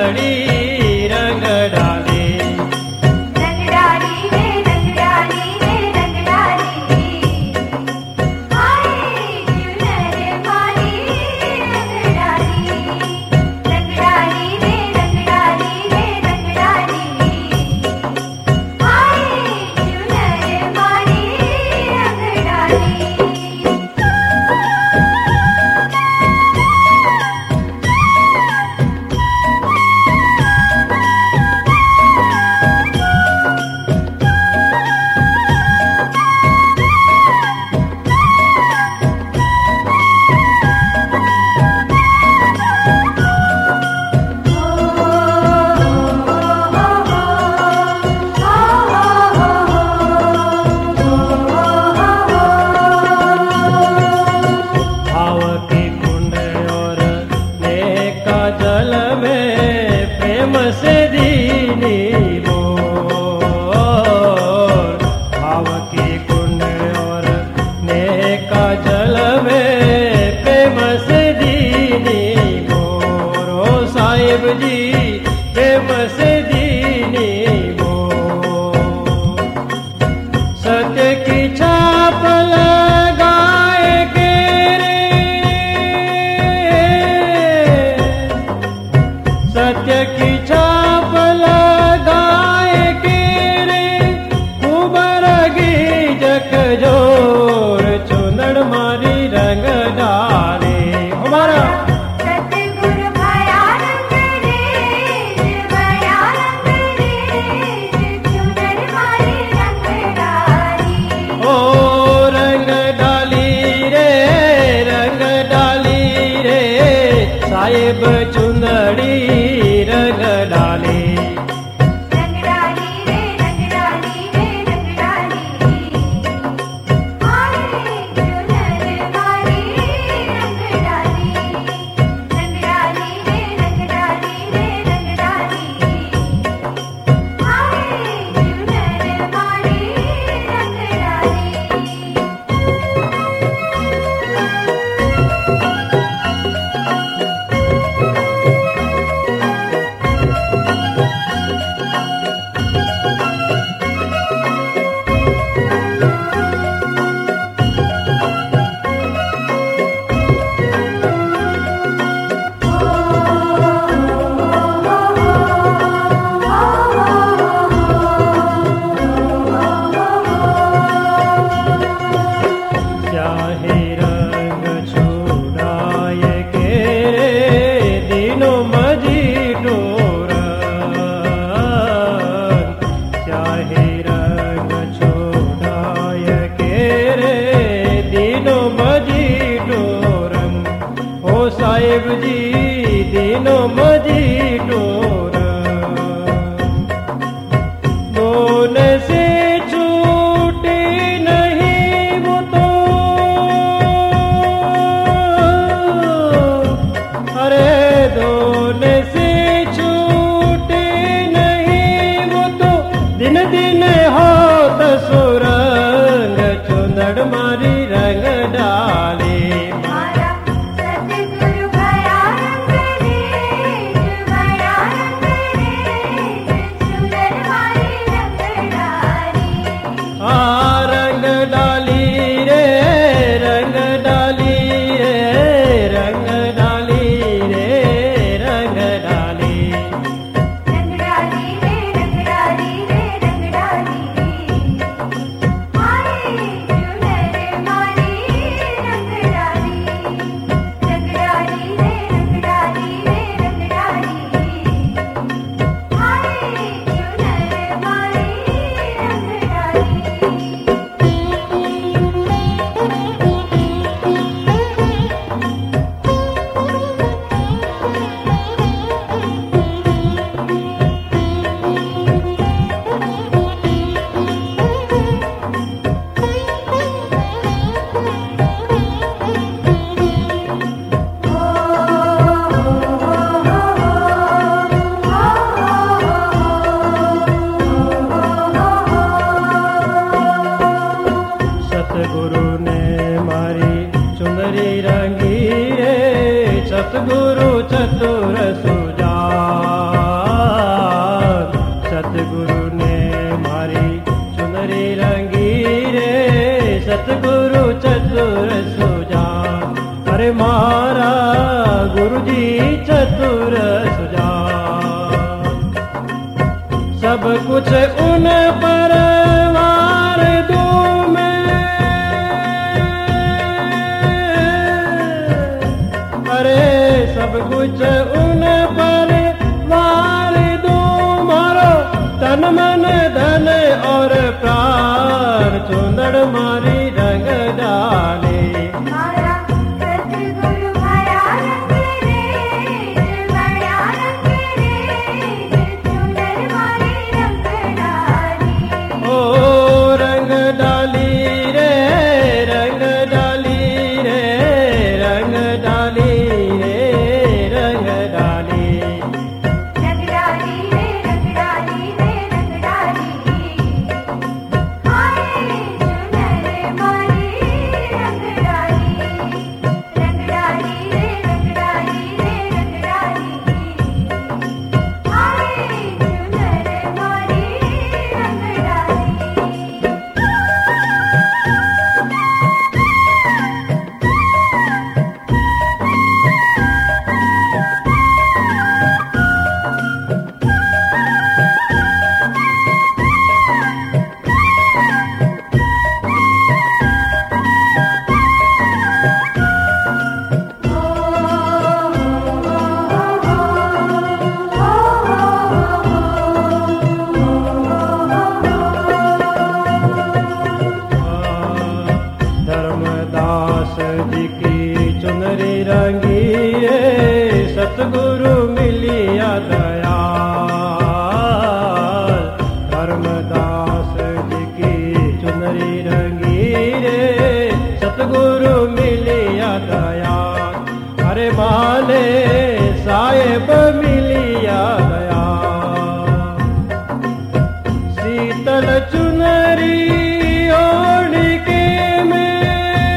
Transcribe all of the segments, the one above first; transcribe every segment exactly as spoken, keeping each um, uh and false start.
चुनड़ी रंग डाली। रंग डाली रे रंग डाली रे रंग डाली, हाय चुनर मारी रंग डाली। रंग डाली रे रंग डाली रे रंग डाली, हाय चुनर मारी रंग डाली। भाव की कुंड और नेक का जल में प्रेम से दीनी मोर। भाव की कुंड और नेक का जल में प्रेम से दीनी मोर। ओ साहिब जी प्रेम से दीनी मोर। सत्य की छाप लगाए के रे, सत्य की छाप लगाए के रे, खूब रगी जग जोर चुनड़ मारी रंग डाले। हमारा सतगुरु भया रंग रेज, भया रंग रेज, चुनर मारी रंग डाली। ओ रंग डाली रे रंग डाली रे, साहिब चुंदड़ी रंग डाली। मारा गुरुजी चतुर सुजान। सब कुछ उन पर वार दूं मैं, अरे सब कुछ उन पर वार दूं। मारो तन मन धन और प्राण चुंदड़ मारी रंग डाले। मारा सतगुरु माया रंग रे, माया रंग रे, चुनर मारी रंग डाली। ओ रंग डाली रे, रंग डाली रे, रंग डाली रे, रंग डाली। रंग डाली रे, रंग डाली रे, रंग डाली। हाय चुनर मारी रंग डाली। रंग डाली रे, रंग डाली रे, रंग डाली। हाय चुनर मारी रंग डाली। धर्मदास जी की चुनरी रंगी रे, सतगुरु मिलिया दयाल। धर्मदास जी की चुनरी रंगी रे, सतगुरु मिलिया दयाल। अरे माले साहेब मिलिया दयाल। शीतल चुनरी ओढ़ के मैं,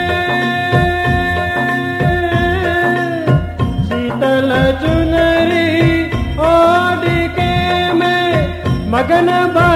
शीतल चुनरी ओढ़ के मैं मगन